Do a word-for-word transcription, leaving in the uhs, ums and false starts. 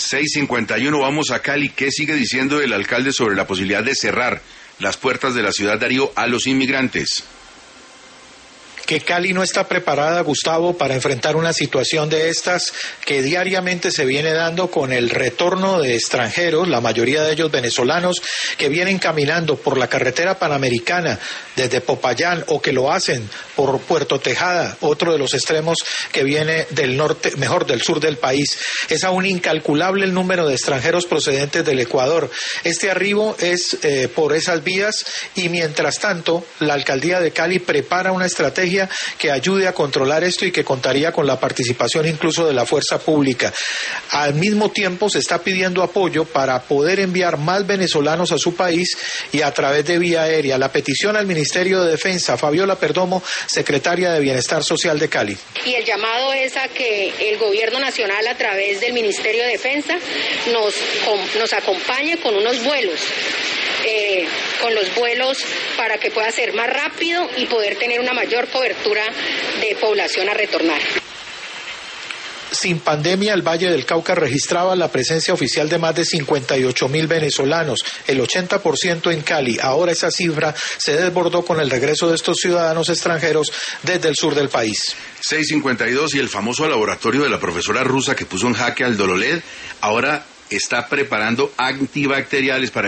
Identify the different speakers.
Speaker 1: seis cincuenta y uno, vamos a Cali. ¿Qué sigue diciendo el alcalde sobre la posibilidad de cerrar las puertas de la ciudad, Darío, a los inmigrantes?
Speaker 2: Que Cali no está preparada, Gustavo, para enfrentar una situación de estas que diariamente se viene dando con el retorno de extranjeros, la mayoría de ellos venezolanos, que vienen caminando por la carretera panamericana desde Popayán o que lo hacen por Puerto Tejada, otro de los extremos que viene del norte, mejor del sur del país. Es aún incalculable el número de extranjeros procedentes del Ecuador. Este arribo es eh, por esas vías y mientras tanto la alcaldía de Cali prepara una estrategia que ayude a controlar esto y que contaría con la participación incluso de la fuerza pública. Al mismo tiempo se está pidiendo apoyo para poder enviar más venezolanos a su país y a través de vía aérea. La petición al Ministerio de Defensa, Fabiola Perdomo, secretaria de Bienestar Social de Cali.
Speaker 3: Y el llamado es a que el gobierno nacional a través del Ministerio de Defensa nos, nos acompañe con unos vuelos. Eh, con los vuelos para que pueda ser más rápido y poder tener una mayor cobertura de población a retornar.
Speaker 2: Sin pandemia, el Valle del Cauca registraba la presencia oficial de más de cincuenta y ocho mil venezolanos, el ochenta por ciento en Cali. Ahora esa cifra se desbordó con el regreso de estos ciudadanos extranjeros desde el sur del país.
Speaker 1: seis cincuenta y dos, y el famoso laboratorio de la profesora rusa que puso en jaque al Dololed ahora está preparando antibacteriales para